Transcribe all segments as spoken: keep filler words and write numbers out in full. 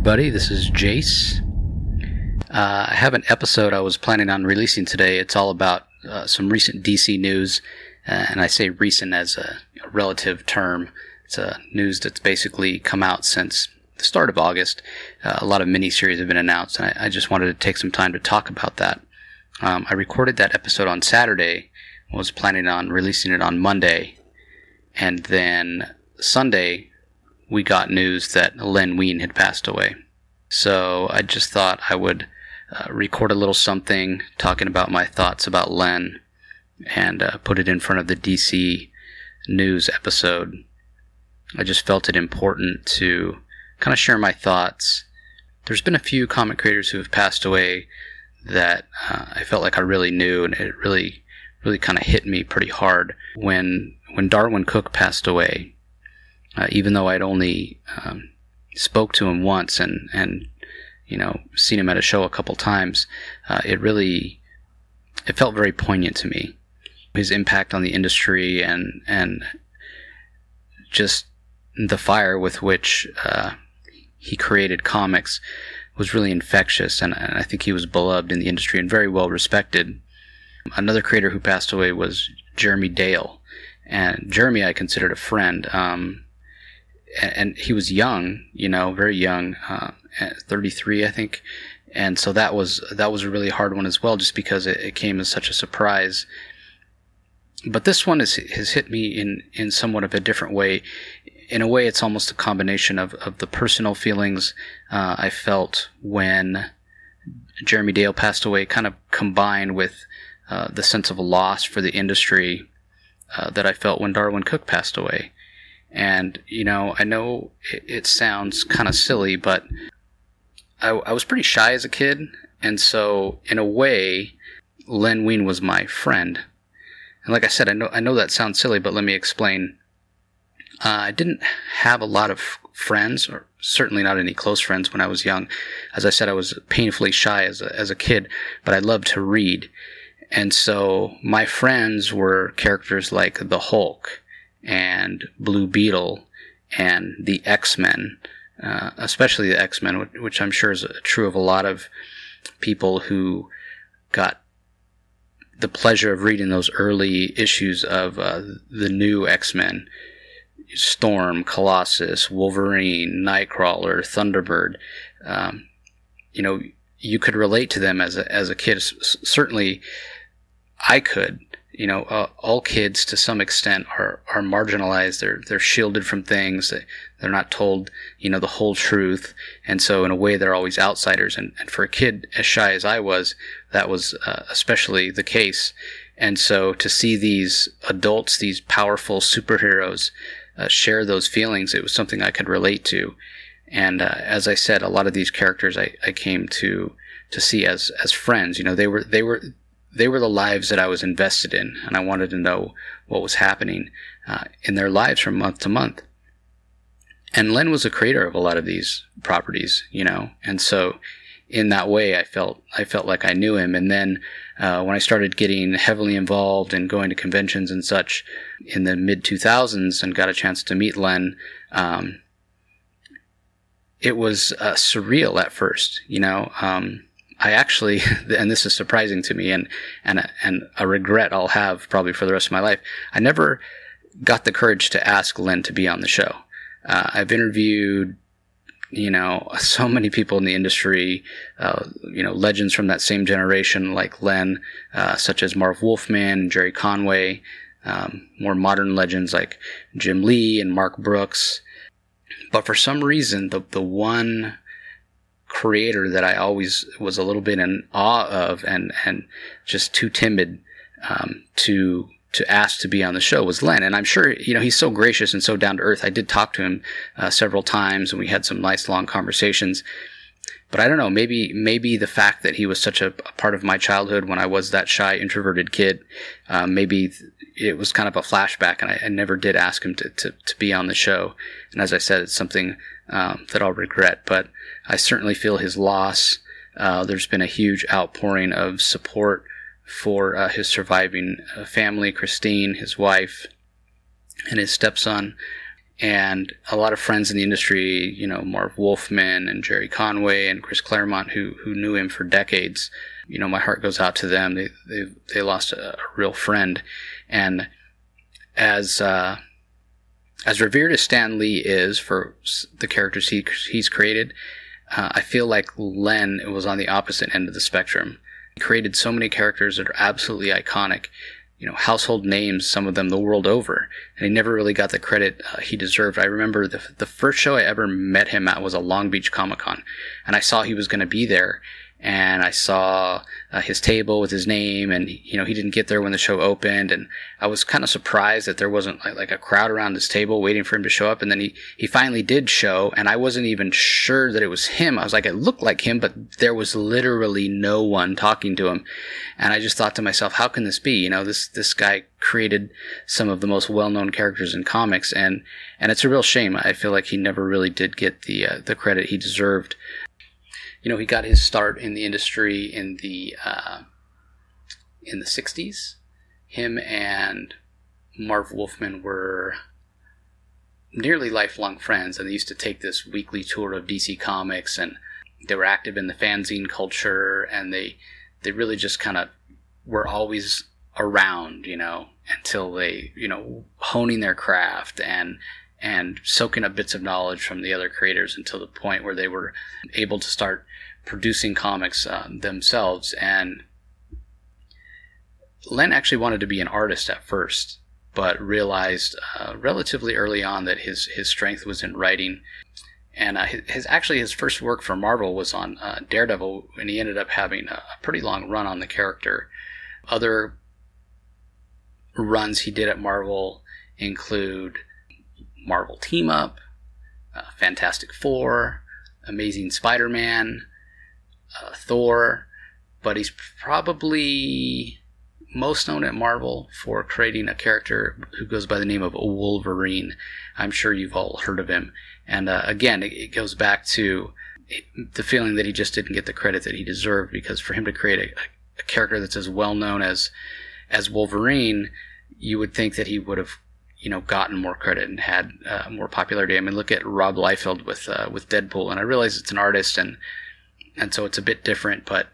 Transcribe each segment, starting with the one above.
everybody. This is Jace. Uh, I have an episode I was planning on releasing today. It's all about uh, some recent D C news, uh, and I say recent as a, a relative term. It's a news that's basically come out since the start of August. Uh, a lot of miniseries have been announced, and I, I just wanted to take some time to talk about that. Um, I recorded that episode on Saturday, was planning on releasing it on Monday, and then Sunday we got news that Len Wein had passed away. So I just thought I would uh, record a little something talking about my thoughts about Len and uh, put it in front of the D C news episode. I just felt it important to kind of share my thoughts. There's been a few comic creators who have passed away that uh, I felt like I really knew, and it really, really kind of hit me pretty hard. When when Darwyn Cooke passed away, uh, even though I'd only um, spoke to him once and, and you know seen him at a show a couple times, uh, it really it felt very poignant to me. His impact on the industry and and just the fire with which uh, he created comics was really infectious, and, and I think he was beloved in the industry and very well respected. Another creator who passed away was Jeremy Dale, and Jeremy I considered a friend, um, and, and he was young, you know, very young, uh, thirty-three I think, and so that was that was a really hard one as well, just because it, it came as such a surprise. But this one is, has hit me in, in somewhat of a different way. In a way, it's almost a combination of, of the personal feelings uh, I felt when Jeremy Dale passed away, kind of combined with uh, the sense of loss for the industry uh, that I felt when Darwyn Cooke passed away. And, you know, I know it, it sounds kind of silly, but I, I was pretty shy as a kid. And so, in a way, Len Wein was my friend. And like I said, I know I know that sounds silly, but let me explain. Uh, I didn't have a lot of friends, or certainly not any close friends when I was young. As I said, I was painfully shy as a, as a kid, but I loved to read. And so my friends were characters like the Hulk and Blue Beetle and the X-Men, uh, especially the X-Men, which I'm sure is true of a lot of people who got the pleasure of reading those early issues of uh, the new X-Men. Storm, Colossus, Wolverine, Nightcrawler, Thunderbird. Um, you know, you could relate to them as a as a kid. S- certainly, I could. You know, uh, all kids to some extent are are marginalized. They're they're shielded from things. They, they're not told, you know, the whole truth, and so in a way, they're always outsiders. And, and for a kid as shy as I was, that was uh, especially the case. And so to see these adults, these powerful superheroes, Uh, share those feelings, it was something I could relate to. And uh, as I said, a lot of these characters I, I came to to see as as friends. You know, they were they were they were the lives that I was invested in, and I wanted to know what was happening uh, in their lives from month to month. And Len was a creator of a lot of these properties, you know, and so in that way, I felt I felt like I knew him. And then uh, when I started getting heavily involved and going to conventions and such in the mid two thousands and got a chance to meet Len, um, it was uh, surreal at first. You know, um, I actually, and this is surprising to me, and and a, and a regret I'll have probably for the rest of my life. I never got the courage to ask Len to be on the show. Uh, I've interviewed, you know, so many people in the industry, uh, you know, legends from that same generation like Len, uh, such as Marv Wolfman and Jerry Conway, um, more modern legends like Jim Lee and Mark Brooks. But for some reason, the the one creator that I always was a little bit in awe of and, and just too timid um, to to ask to be on the show was Len. And I'm sure, you know, he's so gracious and so down to earth. I did talk to him uh, several times, and we had some nice long conversations. But I don't know, maybe maybe the fact that he was such a, a part of my childhood when I was that shy, introverted kid, uh, maybe it was kind of a flashback, and I, I never did ask him to, to, to be on the show. And as I said, it's something um, that I'll regret. But I certainly feel his loss. Uh, there's been a huge outpouring of support for uh, his surviving uh, family, Christine, his wife, and his stepson. And a lot of friends in the industry, you know, Marv Wolfman and Jerry Conway and Chris Claremont, who who knew him for decades, you know, my heart goes out to them. They they they lost a, a real friend. And as uh, as revered as Stan Lee is for the characters he he's created, uh, I feel like Len was on the opposite end of the spectrum. He created so many characters that are absolutely iconic, you know, household names, some of them the world over, and he never really got the credit uh, he deserved. I remember the the first show I ever met him at was a Long Beach Comic Con, and I saw he was going to be there, and I saw uh, his table with his name, and you know, he didn't get there when the show opened, and I was kind of surprised that there wasn't like, like a crowd around his table waiting for him to show up. And then he he finally did show, and I wasn't even sure that it was him. I was like, it looked like him, but there was literally no one talking to him. And I just thought to myself, how can this be? You know, this this guy created some of the most well-known characters in comics, and and it's a real shame. I feel like he never really did get the uh, the credit he deserved. You know, he got his start in the industry in the uh, in the sixties. Him and Marv Wolfman were nearly lifelong friends, and they used to take this weekly tour of D C Comics, and they were active in the fanzine culture, and they they really just kind of were always around, you know, until they, you know, honing their craft and and soaking up bits of knowledge from the other creators until the point where they were able to start producing comics uh, themselves. And Len actually wanted to be an artist at first, but realized uh, relatively early on that his his strength was in writing. And uh, his, his actually his first work for Marvel was on uh, Daredevil, and he ended up having a, a pretty long run on the character. Other runs he did at Marvel include Marvel Team Up, uh, Fantastic Four, Amazing Spider-Man, uh, Thor, but he's probably most known at Marvel for creating a character who goes by the name of Wolverine. I'm sure you've all heard of him. And uh, again, it, it goes back to the feeling that he just didn't get the credit that he deserved, because for him to create a, a character that's as well known as as Wolverine, you would think that he would have, you know, gotten more credit and had uh, more popularity. I mean, look at Rob Liefeld with uh, with Deadpool, and I realize it's an artist, and and so it's a bit different, but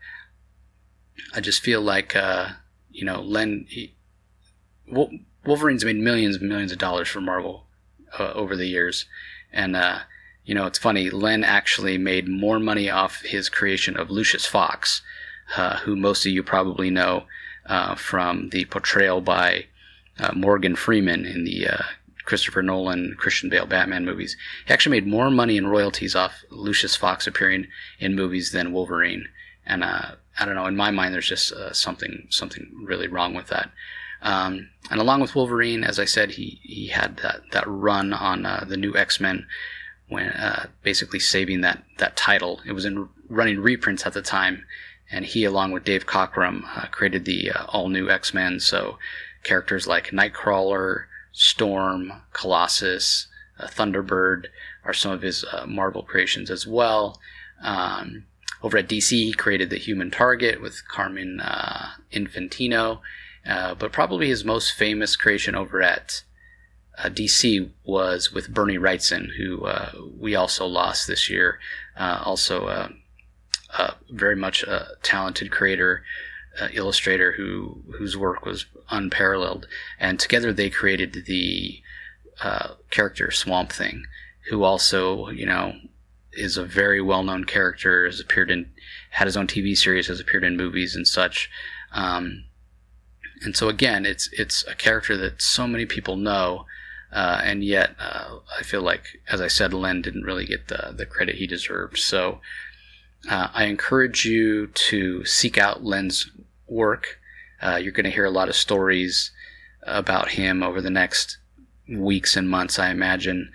I just feel like uh, you know, Len, he, Wolverine's made millions and millions of dollars for Marvel uh, over the years, and uh, you know, it's funny. Len actually made more money off his creation of Lucius Fox, uh, who most of you probably know uh, from the portrayal by uh, Morgan Freeman in the uh, Christopher Nolan, Christian Bale Batman movies. He actually made more money in royalties off Lucius Fox appearing in movies than Wolverine. And uh, I don't know, in my mind, there's just uh, something something really wrong with that. Um, and along with Wolverine, as I said, he, he had that, that run on uh, the new X-Men, when uh, basically saving that, that title. It was in running reprints at the time, and he, along with Dave Cockrum, uh, created the uh, all-new X-Men. So characters like Nightcrawler, Storm, Colossus, uh, Thunderbird are some of his uh, Marvel creations as well. Um, over at D C, he created the Human Target with Carmine uh, Infantino, uh, but probably his most famous creation over at uh, D C was with Bernie Wrightson, who uh, we also lost this year. Uh, also, uh, uh, very much a talented creator, uh, illustrator who whose work was unparalleled. And together they created the uh, character Swamp Thing, who also, you know, is a very well-known character, has appeared in, had his own T V series, has appeared in movies and such. Um, and so again, it's it's a character that so many people know, uh, and yet uh, I feel like, as I said, Len didn't really get the, the credit he deserved. So uh, I encourage you to seek out Len's work. Uh, you're going to hear a lot of stories about him over the next weeks and months, I imagine.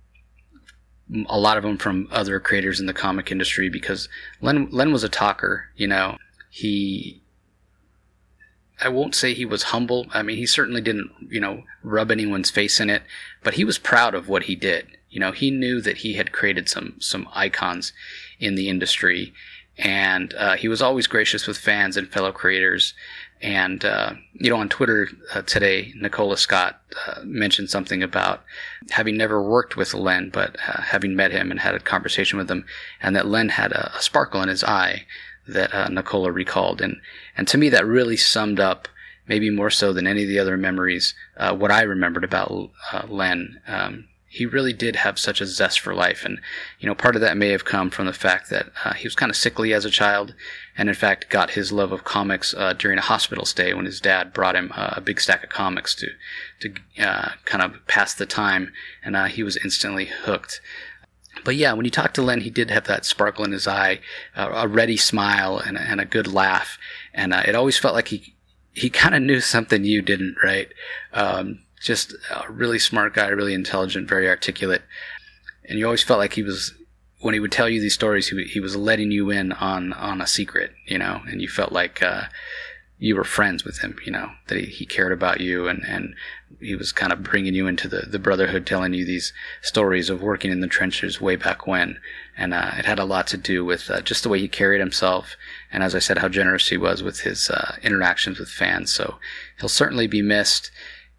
A lot of them from other creators in the comic industry, because Len, Len was a talker, you know. He, I won't say he was humble. I mean, he certainly didn't, you know, rub anyone's face in it, but he was proud of what he did. You know, he knew that he had created some, some icons in the industry, And uh, he was always gracious with fans and fellow creators. And, uh, you know, on Twitter uh, today, Nicola Scott uh, mentioned something about having never worked with Len, but uh, having met him and had a conversation with him, and that Len had a, a sparkle in his eye that uh, Nicola recalled. And, and to me, that really summed up, maybe more so than any of the other memories, uh, what I remembered about uh, Len. Um, he really did have such a zest for life. And, you know, part of that may have come from the fact that uh, he was kind of sickly as a child, and in fact got his love of comics uh, during a hospital stay when his dad brought him uh, a big stack of comics to to uh, kind of pass the time, and uh, he was instantly hooked. But yeah, when you talk to Len, he did have that sparkle in his eye, uh, a ready smile, and, and a good laugh, and uh, it always felt like he he kind of knew something you didn't, right? Um, just a really smart guy, really intelligent, very articulate, and you always felt like he was, when he would tell you these stories, he, he was letting you in on, on a secret, you know, and you felt like uh, you were friends with him, you know, that he, he cared about you, and, and he was kind of bringing you into the, the brotherhood, telling you these stories of working in the trenches way back when. And uh, it had a lot to do with uh, just the way he carried himself, and as I said, how generous he was with his uh, interactions with fans. So he'll certainly be missed.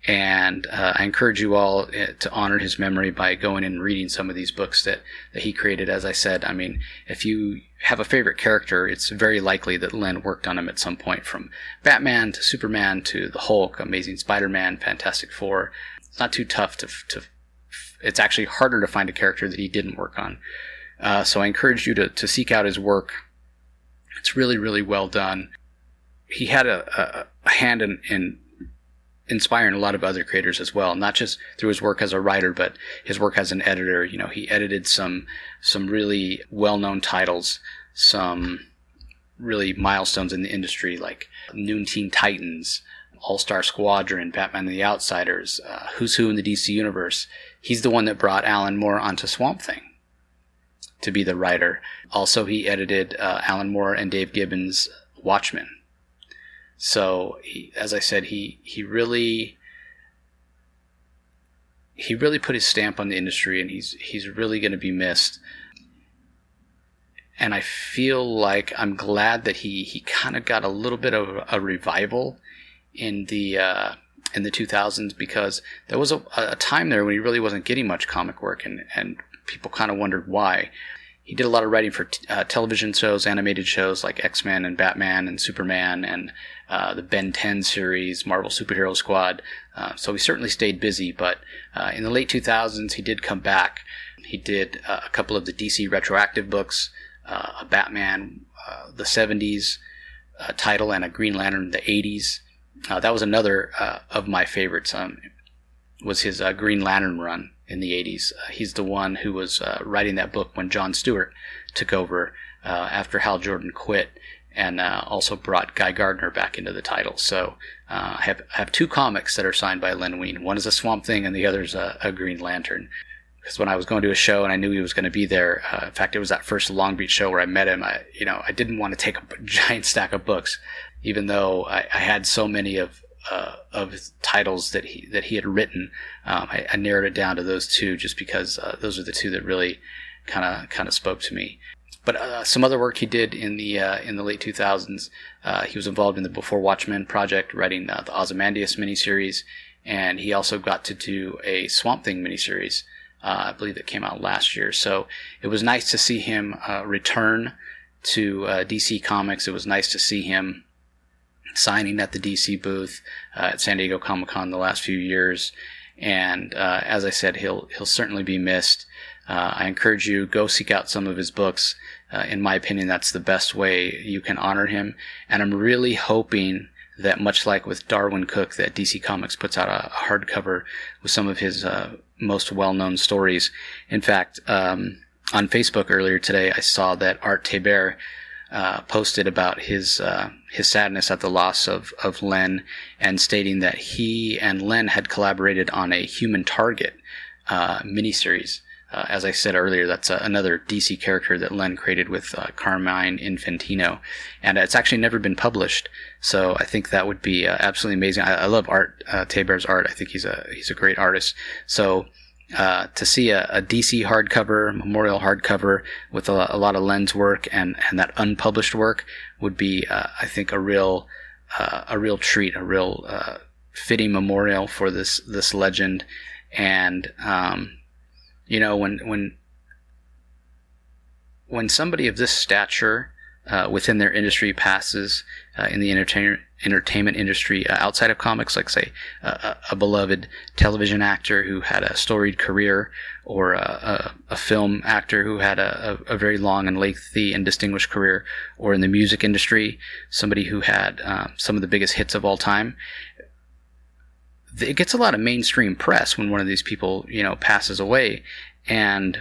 And uh, I encourage you all to honor his memory by going and reading some of these books that, that he created. As I said, I mean, if you have a favorite character, it's very likely that Len worked on him at some point, from Batman to Superman to the Hulk, Amazing Spider-Man, Fantastic Four. It's not too tough to, to it's actually harder to find a character that he didn't work on. Uh, so I encourage you to, to seek out his work. It's really, really well done. He had a, a, a hand in, in inspiring a lot of other creators as well, not just through his work as a writer, but his work as an editor. You know, he edited some some really well-known titles, some really milestones in the industry, like Noon Teen Titans, All-Star Squadron, Batman and the Outsiders, uh, Who's Who in the D C Universe. He's the one that brought Alan Moore onto Swamp Thing to be the writer. Also, he edited uh, Alan Moore and Dave Gibbons' Watchmen. So, he, as I said, he, he really he really put his stamp on the industry, and he's he's really going to be missed. And I feel like I'm glad that he, he kind of got a little bit of a revival in the uh, in the two thousands, because there was a, a time there when he really wasn't getting much comic work, and, and people kind of wondered why. He did a lot of writing for t- uh, television shows, animated shows like X-Men and Batman and Superman, and uh, the Ben ten series, Marvel Superhero Squad. Uh, so he certainly stayed busy, but uh, in the late two thousands, he did come back. He did uh, a couple of the D C retroactive books, uh, a Batman, uh, the seventies uh, title, and a Green Lantern, the eighties. Uh, that was another uh, of my favorites, um, was his uh, Green Lantern run in the eighties. Uh, he's the one who was uh, writing that book when Jon Stewart took over uh, after Hal Jordan quit, and uh, also brought Guy Gardner back into the title. So uh, I have, I have two comics that are signed by Len Wein. One is a Swamp Thing, and the other is a, a Green Lantern. Because when I was going to a show and I knew he was going to be there, uh, in fact, it was that first Long Beach show where I met him. I, you know, I didn't want to take a giant stack of books, even though I, I had so many of uh, of his titles that he that he had written. Um, I, I narrowed it down to those two, just because uh, those are the two that really kind of kind of spoke to me. But uh, some other work he did in the uh, in the late two thousands. Uh, he was involved in the Before Watchmen project, writing uh, the Ozymandias miniseries, and he also got to do a Swamp Thing miniseries. Uh, I believe it came out last year. So it was nice to see him uh, return to uh, D C Comics. It was nice to see him signing at the D C booth uh, at San Diego Comic-Con the last few years. And uh, as I said, he'll he'll certainly be missed. Uh, I encourage you, go seek out some of his books. Uh, in my opinion, that's the best way you can honor him. And I'm really hoping that, much like with Darwin Cook, that D C Comics puts out a hardcover with some of his uh, most well-known stories. In fact, um, on Facebook earlier today, I saw that Art Thibert uh, posted about his uh, his sadness at the loss of, of Len, and stating that he and Len had collaborated on a Human Target uh, miniseries. Uh, as I said earlier, that's uh, another D C character that Len created with uh, Carmine Infantino, and it's actually never been published. So I think that would be uh, absolutely amazing. I, I love Art uh, Thibert's art. I think he's a he's a great artist. So uh, to see a, a D C hardcover, memorial hardcover with a, a lot of Len's work and, and that unpublished work would be, uh, I think, a real uh, a real treat, a real uh, fitting memorial for this this legend. And um, you know, when when when somebody of this stature Uh, within their industry passes uh, in the entertainment entertainment industry uh, outside of comics, like say uh, a, a beloved television actor who had a storied career, or a, a, a film actor who had a, a, a very long and lengthy and distinguished career, or in the music industry, somebody who had uh, some of the biggest hits of all time. It gets a lot of mainstream press when one of these people, you know, passes away, and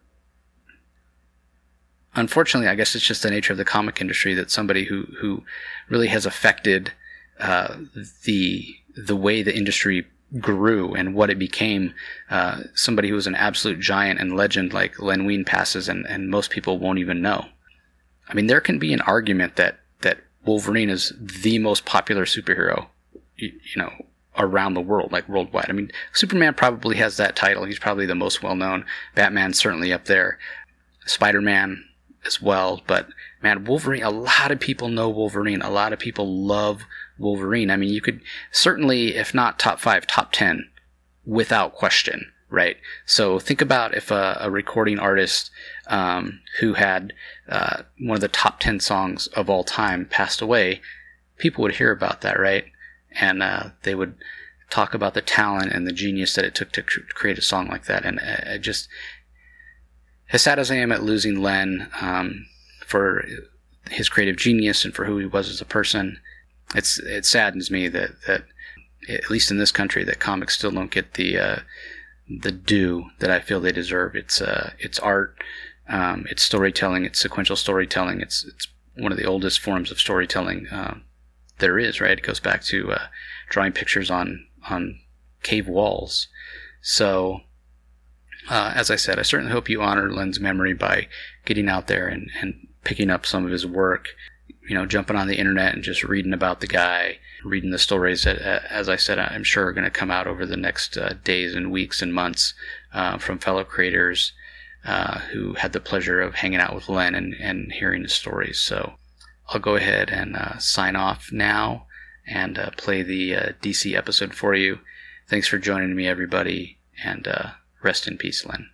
unfortunately, I guess it's just the nature of the comic industry that somebody who, who really has affected uh, the the way the industry grew and what it became, uh, somebody who was an absolute giant and legend like Len Wein passes, and, and most people won't even know. I mean, there can be an argument that, that Wolverine is the most popular superhero, you, you know, around the world, like worldwide. I mean, Superman probably has that title. He's probably the most well-known. Batman's certainly up there. Spider-Man as well, but man, Wolverine, a lot of people know Wolverine. A lot of people love Wolverine. I mean, you could certainly, if not top five, top ten, without question, right? So think about if a, a recording artist um, who had uh, one of the top ten songs of all time passed away, people would hear about that, right? And uh, they would talk about the talent and the genius that it took to create a song like that. And uh, just as sad as I am at losing Len um, for his creative genius and for who he was as a person, it's it saddens me that, that at least in this country, that comics still don't get the uh, the due that I feel they deserve. It's uh, it's art, um, it's storytelling, it's sequential storytelling. It's it's one of the oldest forms of storytelling uh, there is. Right? It goes back to uh, drawing pictures on on cave walls. So. Uh, as I said, I certainly hope you honor Len's memory by getting out there and, and picking up some of his work, you know, jumping on the internet and just reading about the guy, reading the stories that, as I said, I'm sure are going to come out over the next uh, days and weeks and months uh, from fellow creators uh, who had the pleasure of hanging out with Len and, and hearing his stories. So I'll go ahead and uh, sign off now and uh, play the uh, D C episode for you. Thanks for joining me, everybody, and uh, rest in peace, Len.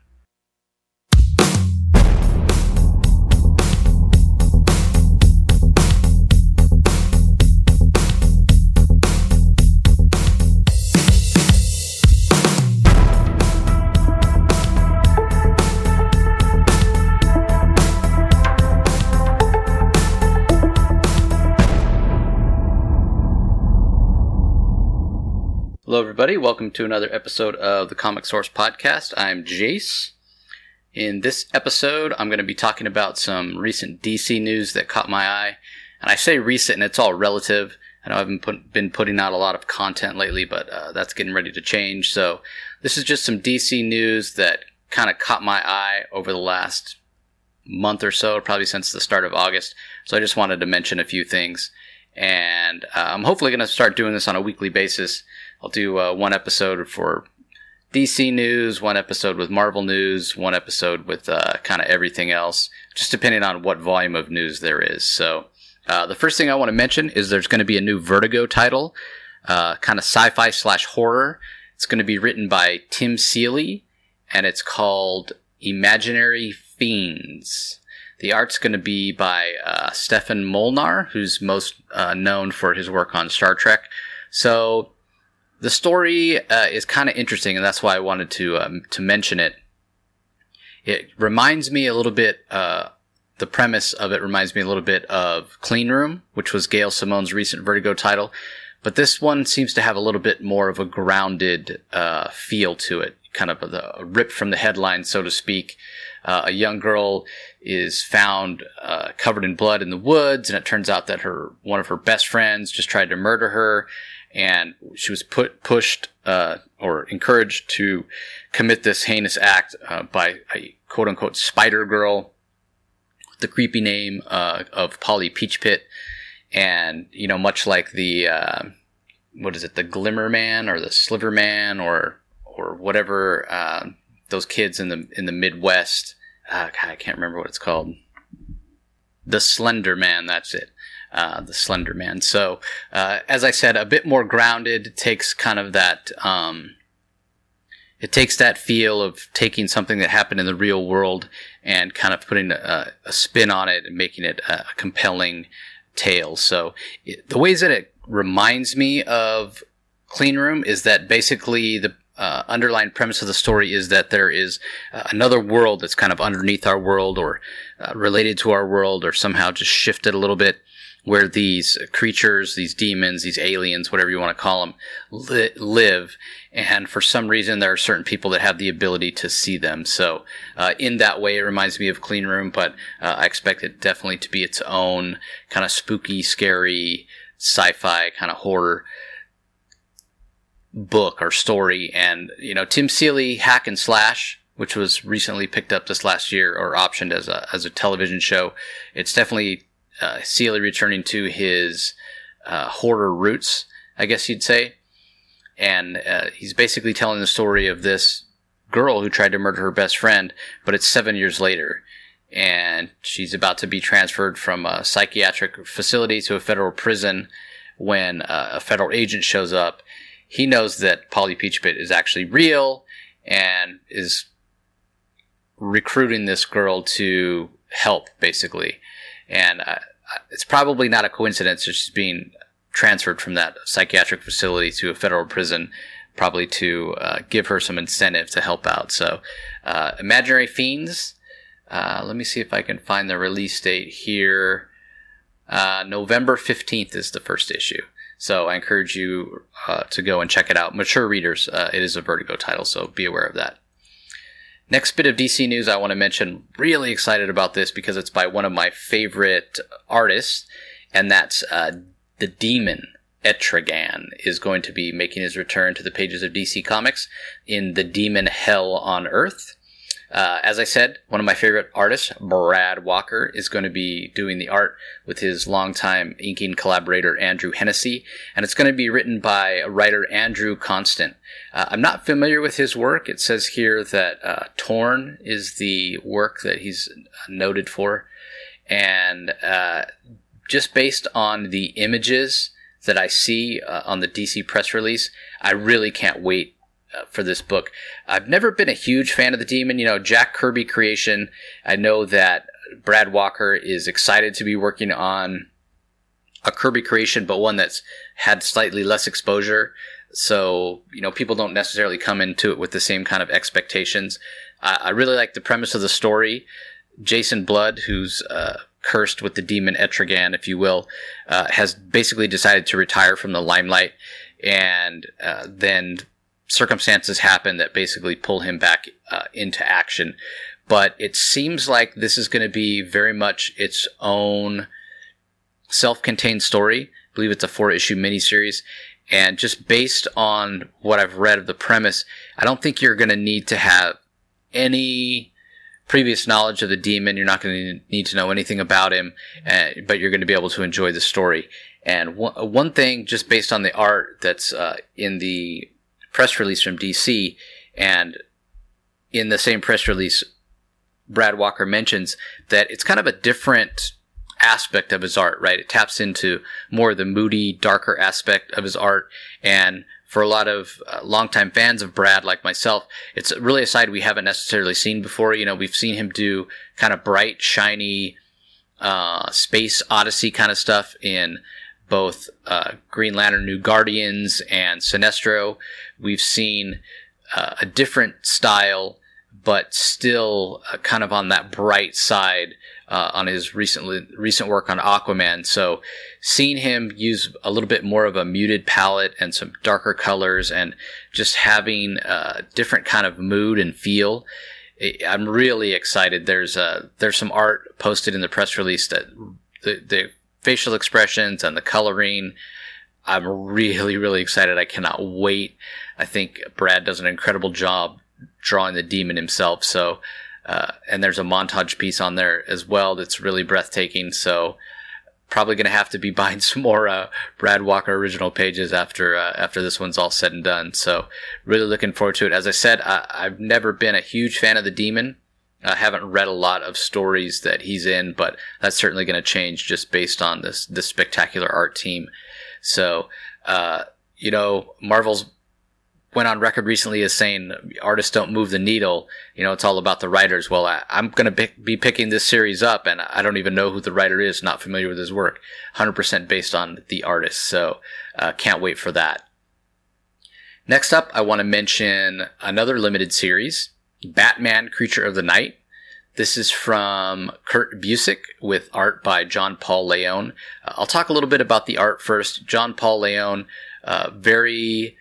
Hello, everybody. Welcome to another episode of the Comic Source Podcast. I'm Jace. In this episode, I'm going to be talking about some recent D C news that caught my eye. And I say recent, and it's all relative. I know I haven't put, been putting out a lot of content lately, but uh, that's getting ready to change. So this is just some D C news that kind of caught my eye over the last month or so, probably since the start of August. So I just wanted to mention a few things. And uh, I'm hopefully going to start doing this on a weekly basis. I'll do uh, one episode for D C news, one episode with Marvel news, one episode with uh, kind of everything else, just depending on what volume of news there is. So uh, the first thing I want to mention is there's going to be a new Vertigo title, uh, kind of sci-fi slash horror. It's going to be written by Tim Seeley, and it's called Imaginary Fiends. The art's going to be by uh, Stefan Molnar, who's most uh, known for his work on Star Trek. So the story uh, is kind of interesting, and that's why I wanted to um, to mention it. It reminds me a little bit, uh, the premise of it reminds me a little bit of Clean Room, which was Gail Simone's recent Vertigo title. But this one seems to have a little bit more of a grounded uh, feel to it, kind of a, a rip from the headline, so to speak. Uh, a young girl is found uh, covered in blood in the woods, and it turns out that her one of her best friends just tried to murder her. And she was put pushed uh, or encouraged to commit this heinous act uh, by a quote-unquote spider girl with the creepy name uh, of Polly Peachpit. And, you know, much like the, uh, what is it, the Glimmer Man or the Sliver Man or or whatever uh, those kids in the in the Midwest. Uh, God, I can't remember what it's called. The Slender Man, that's it. Uh, the Slender Man. So, uh, as I said, a bit more grounded. It takes kind of that, um, it takes that feel of taking something that happened in the real world and kind of putting a, a spin on it and making it a compelling tale. So, it, the ways that it reminds me of Clean Room is that basically the Uh, underlying premise of the story is that there is uh, another world that's kind of underneath our world or uh, related to our world or somehow just shifted a little bit, where these creatures, these demons, these aliens, whatever you want to call them, li- live. And for some reason, there are certain people that have the ability to see them. So uh, in that way, it reminds me of Clean Room, but uh, I expect it definitely to be its own kind of spooky, scary, sci-fi kind of horror book or story. And, you know, Tim Seeley Hack and Slash, which was recently picked up this last year or optioned as a as a television show, it's definitely uh, Seeley returning to his uh, horror roots, I guess you'd say. And uh, he's basically telling the story of this girl who tried to murder her best friend, but it's seven years later. And she's about to be transferred from a psychiatric facility to a federal prison when uh, a federal agent shows up. He knows that Polly Peachpit is actually real and is recruiting this girl to help, basically. And uh, it's probably not a coincidence that she's being transferred from that psychiatric facility to a federal prison, probably to uh, give her some incentive to help out. So, uh, Imaginary Fiends, uh, let me see if I can find the release date here. Uh, November fifteenth is the first issue. So I encourage you uh, to go and check it out. Mature readers, uh, it is a Vertigo title, so be aware of that. Next bit of D C news I want to mention, really excited about this because it's by one of my favorite artists, and that's uh, the Demon Etrigan is going to be making his return to the pages of D C Comics in The Demon Hell on Earth. Uh, as I said, one of my favorite artists, Brad Walker, is going to be doing the art with his longtime inking collaborator, Andrew Hennessy, and it's going to be written by writer Andrew Constant. Uh, I'm not familiar with his work. It says here that uh, Torn is the work that he's noted for, and uh, just based on the images that I see uh, on the D C press release, I really can't wait Uh, for this book. I've never been a huge fan of the Demon. You know, Jack Kirby creation. I know that Brad Walker is excited to be working on a Kirby creation, but one that's had slightly less exposure. So, you know, people don't necessarily come into it with the same kind of expectations. Uh, I really like the premise of the story. Jason Blood, who's uh, cursed with the Demon Etrigan, if you will, uh, has basically decided to retire from the limelight, and uh, then circumstances happen that basically pull him back uh, into action. But it seems like this is going to be very much its own self-contained story. I believe it's a four-issue miniseries. And just based on what I've read of the premise, I don't think you're going to need to have any previous knowledge of the Demon. You're not going to need to know anything about him, uh, but you're going to be able to enjoy the story. And one, one thing, just based on the art that's uh, in the press release from D C, and in the same press release, Brad Walker mentions that it's kind of a different aspect of his art, right? It taps into more of the moody, darker aspect of his art, and for a lot of uh, longtime fans of Brad, like myself, it's really a side we haven't necessarily seen before. You know, we've seen him do kind of bright, shiny, uh, space odyssey kind of stuff in both uh, Green Lantern New Guardians and Sinestro. We've seen uh, a different style, but still uh, kind of on that bright side uh, on his recently recent work on Aquaman. So seeing him use a little bit more of a muted palette and some darker colors and just having a different kind of mood and feel, I'm really excited. There's uh, there's some art posted in the press release that the, the facial expressions and the coloring, I'm really, really excited. I cannot wait. I think Brad does an incredible job drawing the Demon himself. So, uh, and there's a montage piece on there as well that's really breathtaking. So probably going to have to be buying some more uh, Brad Walker original pages after uh, after this one's all said and done. So really looking forward to it. As I said, I, I've never been a huge fan of the Demon. I haven't read a lot of stories that he's in, but that's certainly going to change just based on this this spectacular art team. So, uh, you know, Marvel's went on record recently as saying artists don't move the needle. You know, it's all about the writers. Well, I, I'm going to be picking this series up, and I don't even know who the writer is, not familiar with his work. one hundred percent based on the artist, so uh, can't wait for that. Next up, I want to mention another limited series, Batman Creature of the Night. This is from Kurt Busiek with art by John Paul Leon. Uh, I'll talk a little bit about the art first. John Paul Leon, uh, very...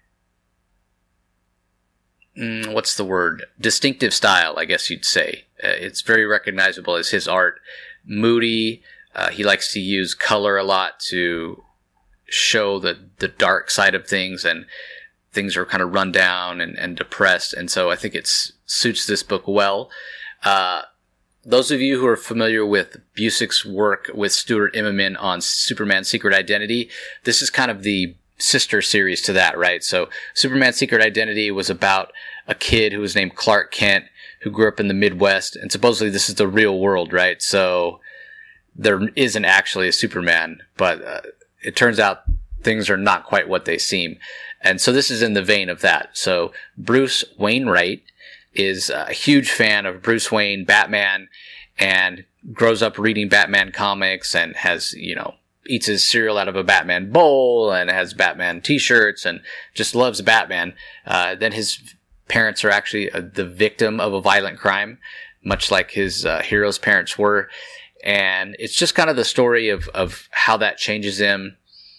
what's the word? Distinctive style, I guess you'd say. Uh, it's very recognizable as his art. Moody. Uh, he likes to use color a lot to show the, the dark side of things, and things are kind of run down and, and depressed. And so I think it suits this book well. Uh, those of you who are familiar with Busiek's work with Stuart Immonen on Superman's Secret Identity, this is kind of the sister series to that, right? So Superman's Secret Identity was about a kid who was named Clark Kent, who grew up in the Midwest, and supposedly this is the real world, right? So there isn't actually a Superman, but uh, it turns out things are not quite what they seem. And so this is in the vein of that. So Bruce Wainwright is a huge fan of Bruce Wayne, Batman, and grows up reading Batman comics and has, you know, eats his cereal out of a Batman bowl and has Batman t-shirts and just loves Batman. Uh, then his parents are actually uh, the victim of a violent crime, much like his uh, hero's parents were. And it's just kind of the story of, of how that changes him.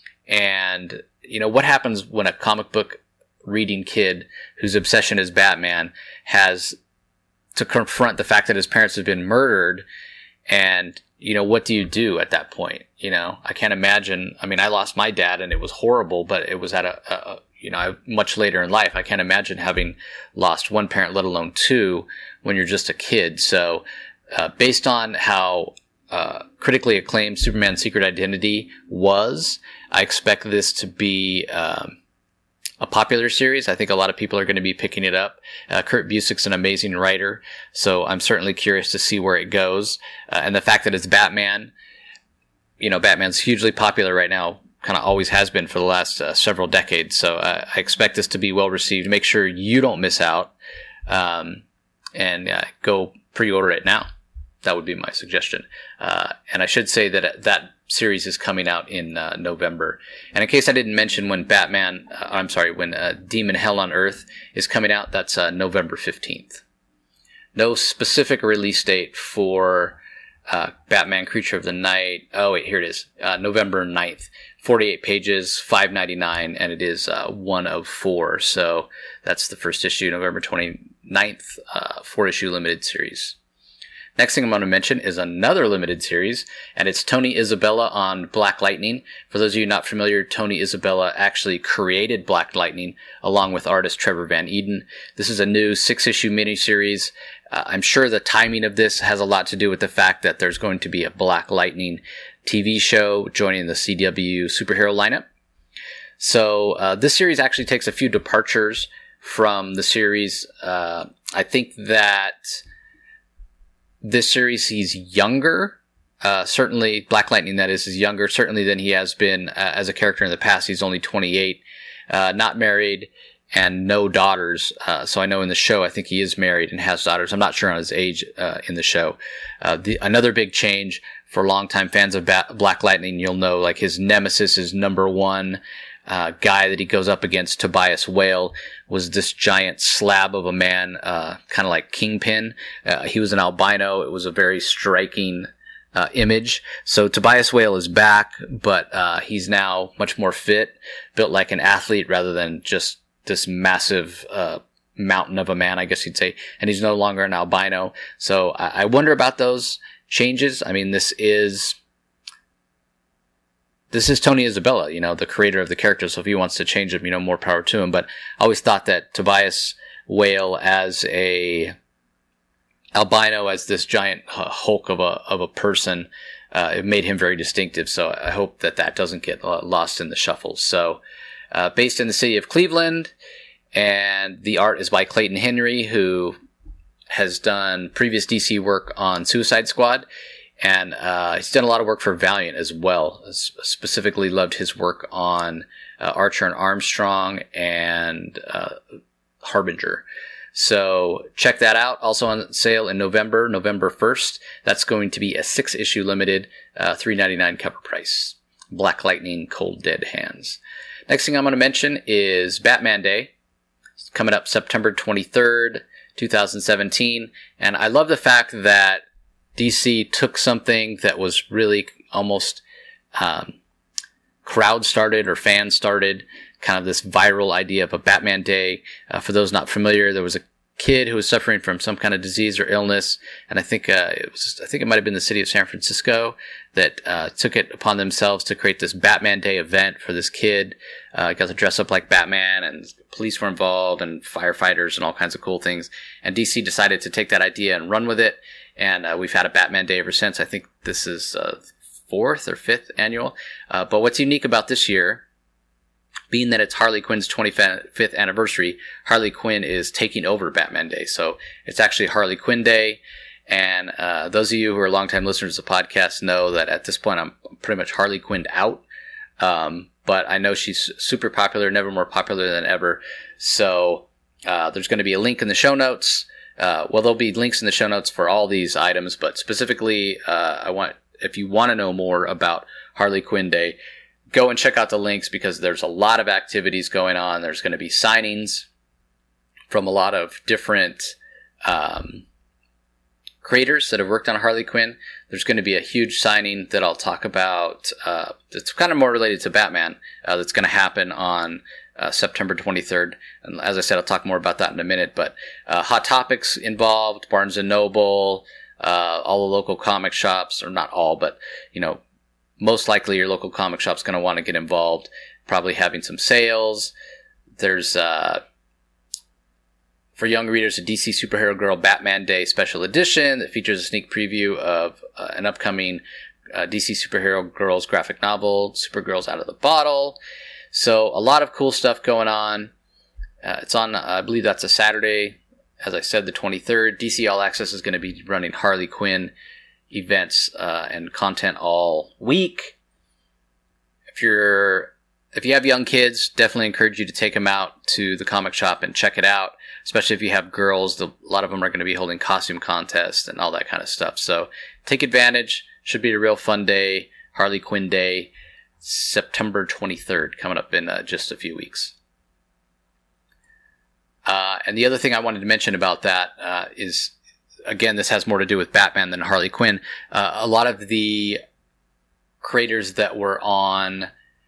And, you know, what happens when a comic book reading kid whose obsession is Batman has to confront the fact that his parents have been murdered. And, you know, what do you do at that point? You know, I can't imagine. I mean, I lost my dad and it was horrible, but it was at a, a you know, much later in life. I can't imagine having lost one parent, let alone two, when you're just a kid. So, uh, based on how uh, critically acclaimed Superman's Secret Identity was, I expect this to be um, a popular series. I think a lot of people are going to be picking it up. Uh, Kurt Busiek's an amazing writer, so I'm certainly curious to see where it goes. Uh, and the fact that it's Batman, you know, Batman's hugely popular right now, kind of always has been for the last uh, several decades. So uh, I expect this to be well received. Make sure you don't miss out, um, and uh, go pre-order it now. That would be my suggestion. Uh, and I should say that that series is coming out in uh, November. And in case I didn't mention when Batman, uh, I'm sorry, when uh, Demon Hell on Earth is coming out, that's uh, November fifteenth. No specific release date for uh, Batman Creature of the Night. Oh, wait, here it is. Uh, November ninth. forty-eight pages, five ninety-nine, and it is uh, one of four. So that's the first issue, November twenty-ninth, uh, four-issue limited series. Next thing I'm going to mention is another limited series, and it's Tony Isabella on Black Lightning. For those of you not familiar, Tony Isabella actually created Black Lightning along with artist Trevor Van Eden. This is a new six-issue miniseries. Uh, I'm sure the timing of this has a lot to do with the fact that there's going to be a Black Lightning T V show joining the C W superhero lineup. So uh, this series actually takes a few departures from the series. Uh, I think that this series, he's younger. Uh, certainly, Black Lightning, that is, is younger, certainly than he has been uh, as a character in the past. He's only twenty-eight, uh, not married, and no daughters. Uh, so I know in the show, I think he is married and has daughters. I'm not sure on his age uh, in the show. Uh, the, another big change for longtime fans of ba- Black Lightning, you'll know, like his nemesis, his number one uh, guy that he goes up against, Tobias Whale, was this giant slab of a man, uh, kind of like Kingpin. Uh, he was an albino. It was a very striking uh, image. So Tobias Whale is back, but uh, he's now much more fit, built like an athlete rather than just this massive uh, mountain of a man, I guess you'd say. And he's no longer an albino. So I, I wonder about those changes. I mean, this is this is Tony Isabella, you know, the creator of the character. So if he wants to change them, you know, more power to him. But I always thought that Tobias Whale as a albino, as this giant hulk of a of a person, uh, it made him very distinctive. So I hope that that doesn't get lost in the shuffle. So uh, based in the city of Cleveland, and the art is by Clayton Henry, who has done previous D C work on Suicide Squad. And uh, he's done a lot of work for Valiant as well. Specifically loved his work on uh, Archer and Armstrong and uh, Harbinger. So check that out. Also on sale in November, November first. That's going to be a six-issue limited, uh, three ninety-nine cover price. Black Lightning, Cold Dead Hands. Next thing I'm going to mention is Batman Day. It's coming up September twenty-third, twenty seventeen. And I love the fact that D C took something that was really almost um, crowd started or fan started, kind of this viral idea of a Batman Day. Uh, for those not familiar, there was a kid who was suffering from some kind of disease or illness, and I think uh, it was I think it might have been the city of San Francisco that uh, took it upon themselves to create this Batman Day event for this kid. Uh, got to dress up like Batman, and police were involved, and firefighters, and all kinds of cool things. And D C decided to take that idea and run with it. And uh, we've had a Batman Day ever since. I think this is uh, fourth or fifth annual. Uh, but what's unique about this year, being that it's Harley Quinn's twenty-fifth anniversary, Harley Quinn is taking over Batman Day. So it's actually Harley Quinn Day. And uh, those of you who are longtime listeners of the podcast know that at this point I'm pretty much Harley Quinned out. Um, but I know she's super popular, never more popular than ever. So uh, there's going to be a link in the show notes. Uh, well, there'll be links in the show notes for all these items, but specifically, uh, I want, if you want to know more about Harley Quinn Day, go and check out the links because there's a lot of activities going on. There's going to be signings from a lot of different, um, creators that have worked on Harley Quinn. There's going to be a huge signing that I'll talk about, uh, that's kind of more related to Batman, uh, that's going to happen on Uh, September twenty-third. And as I said, I'll talk more about that in a minute. But uh, Hot Topics involved, Barnes and Noble, uh, all the local comic shops, or not all, but, you know, most likely your local comic shop's going to want to get involved, probably having some sales. There's, uh, for young readers, a D C Superhero Girl Batman Day special edition that features a sneak preview of uh, an upcoming uh, D C Superhero Girls graphic novel, Supergirls Out of the Bottle. So a lot of cool stuff going on. Uh, it's on, uh, I believe that's a Saturday, as I said, the twenty-third. D C All Access is going to be running Harley Quinn events uh, and content all week. If you're, if you have young kids, definitely encourage you to take them out to the comic shop and check it out. Especially if you have girls, the, a lot of them are going to be holding costume contests and all that kind of stuff. So take advantage. Should be a real fun day. Harley Quinn Day. September twenty-third, coming up in uh, just a few weeks. Uh, and the other thing I wanted to mention about that uh, is, again, this has more to do with Batman than Harley Quinn. Uh, a lot of the creators that were on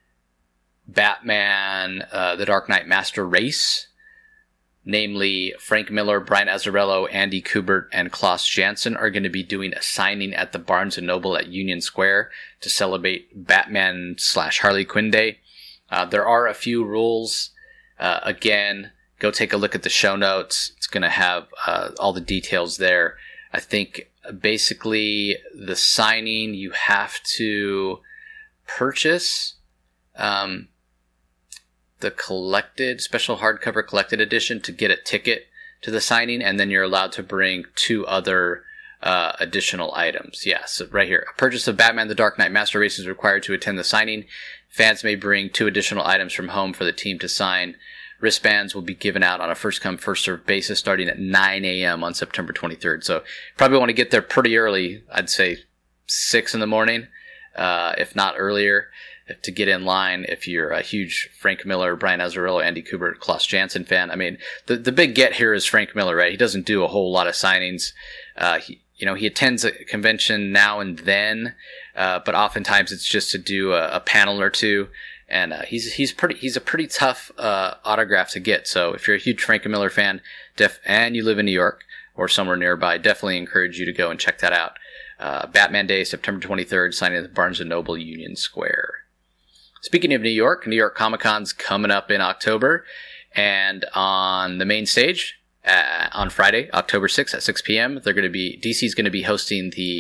Batman, uh, The Dark Knight Master Race, namely Frank Miller, Brian Azzarello, Andy Kubert, and Klaus Janson, are going to be doing a signing at the Barnes and Noble at Union Square to celebrate Batman slash Harley Quinn Day. Uh, there are a few rules. Uh, again, go take a look at the show notes. It's going to have uh, all the details there. I think basically the signing, you have to purchase um, the collected, special hardcover collected edition to get a ticket to the signing, and then you're allowed to bring two other uh, additional items. Yeah, so right here. A purchase of Batman The Dark Knight Master Race is required to attend the signing. Fans may bring two additional items from home for the team to sign. Wristbands will be given out on a first-come, first-served basis starting at nine a.m. on September twenty-third. So probably want to get there pretty early. I'd say six in the morning, uh, if not earlier, to get in line if you're a huge Frank Miller, Brian Azzarello, Andy Kubert, Klaus Janson fan. I mean, the the big get here is Frank Miller, right? He doesn't do a whole lot of signings. Uh, he, you know, he attends a convention now and then, uh, but oftentimes it's just to do a, a panel or two. And uh, he's he's pretty he's a pretty tough uh, autograph to get. So if you're a huge Frank Miller fan, def and you live in New York or somewhere nearby, definitely encourage you to go and check that out. Uh, Batman Day, September twenty-third, signing at the Barnes and Noble Union Square. Speaking of New York, New York Comic Con's coming up in October, and on the main stage uh, on Friday, October sixth at six p.m., they're going to be D C's going to be hosting the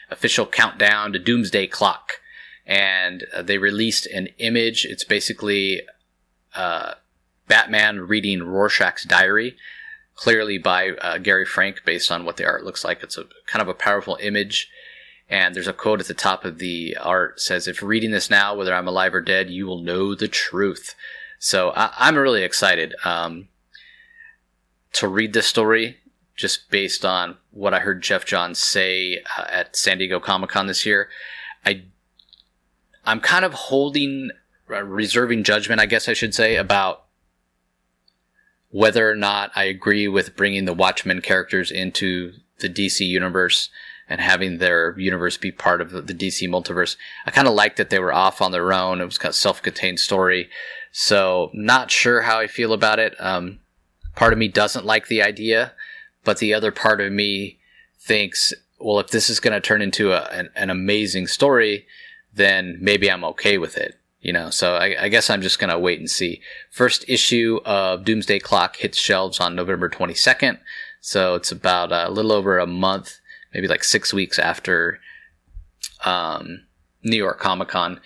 official countdown to Doomsday Clock. And uh, they released an image. It's basically uh, Batman reading Rorschach's diary, clearly by uh, Gary Frank, based on what the art looks like. It's a kind of a powerful image. And there's a quote at the top of the art says, "If reading this now, whether I'm alive or dead, you will know the truth." So I- I'm really excited um, to read this story, just based on what I heard Geoff Johns say uh, at San Diego Comic-Con this year. I, I'm kind of holding, uh, reserving judgment, I guess I should say, about whether or not I agree with bringing the Watchmen characters into the D C universe and having their universe be part of the D C multiverse. I kind of liked that they were off on their own. It was kind of a self-contained story. So not sure how I feel about it. Um, part of me doesn't like the idea, but the other part of me thinks, well, if this is going to turn into a, an, an amazing story, then maybe I'm okay with it. You know, so I, I guess I'm just going to wait and see. First issue of Doomsday Clock hits shelves on November twenty-second. So it's about a little over a month, maybe like six weeks after um, New York Comic Con.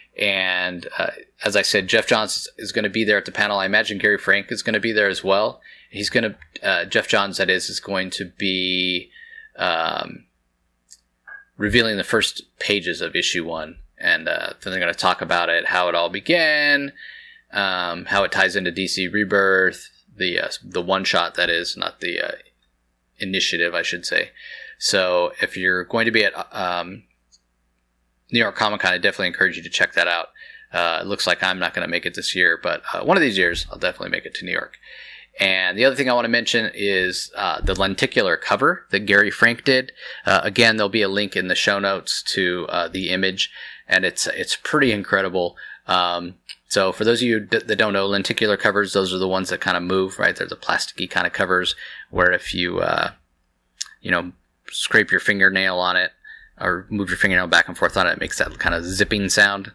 And uh, as I said, Geoff Johns is going to be there at the panel. I imagine Gary Frank is going to be there as well. He's going to, uh, Geoff Johns, that is, is going to be um, revealing the first pages of issue one. And uh, then they're going to talk about it, how it all began, um, how it ties into D C Rebirth, the uh, the one shot, that is, not the uh, initiative, I should say. So if you're going to be at um, New York Comic Con, I definitely encourage you to check that out. Uh, it looks like I'm not going to make it this year, but uh, one of these years I'll definitely make it to New York. And the other thing I want to mention is uh, the lenticular cover that Gary Frank did. Uh, again, there'll be a link in the show notes to uh, the image, and it's it's pretty incredible. Um, so for those of you d- that don't know, lenticular covers, those are the ones that kind of move, right? They're the plasticky kind of covers where if you, uh, you know, scrape your fingernail on it or move your fingernail back and forth on it, it makes that kind of zipping sound.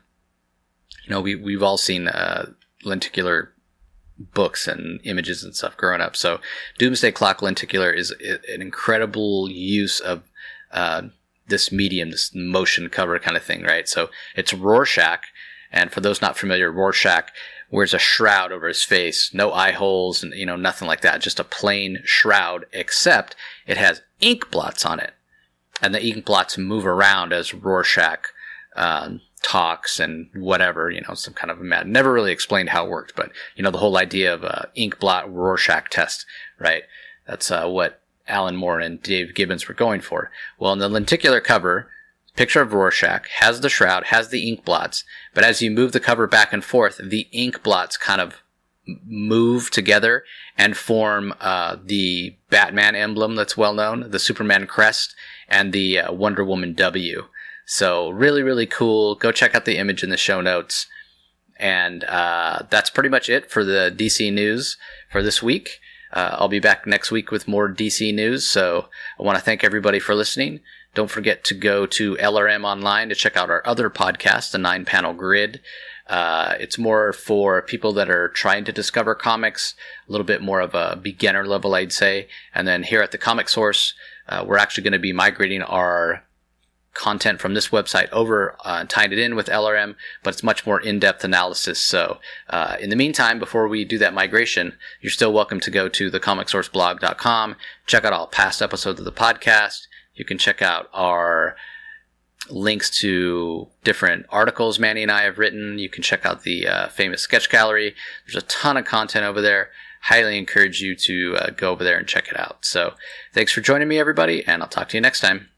You know, we, we've all seen uh, lenticular books and images and stuff growing up. So Doomsday Clock lenticular is an incredible use of uh, this medium, this motion cover kind of thing, right? So it's Rorschach, and for those not familiar, Rorschach wears a shroud over his face, no eye holes, and you know, nothing like that, just a plain shroud, except it has ink blots on it, and the ink blots move around as Rorschach um, talks and whatever, you know, some kind of a mad. Never really explained how it worked, but you know, the whole idea of a ink blot Rorschach test, right? That's uh, what Alan Moore and Dave Gibbons were going for. Well, in the lenticular cover, picture of Rorschach has the shroud, has the ink blots, but as you move the cover back and forth, the ink blots kind of move together and form uh, the Batman emblem that's well known, the Superman crest, and the uh, Wonder Woman W. So really, really cool. Go check out the image in the show notes. And uh, that's pretty much it for the D C news for this week. Uh, I'll be back next week with more D C news. So I want to thank everybody for listening. Don't forget to go to L R M Online to check out our other podcast, the Nine Panel Grid. Uh, it's more for people that are trying to discover comics, a little bit more of a beginner level, I'd say. And then here at the Comic Source, uh, we're actually going to be migrating our content from this website over uh, and tying it in with L R M, but it's much more in-depth analysis. So uh, in the meantime, before we do that migration, you're still welcome to go to the comic source blog dot com, check out all past episodes of the podcast. You can check out our links to different articles Manny and I have written. You can check out the uh, famous sketch gallery. There's a ton of content over there. Highly encourage you to uh, go over there and check it out. So thanks for joining me, everybody, and I'll talk to you next time.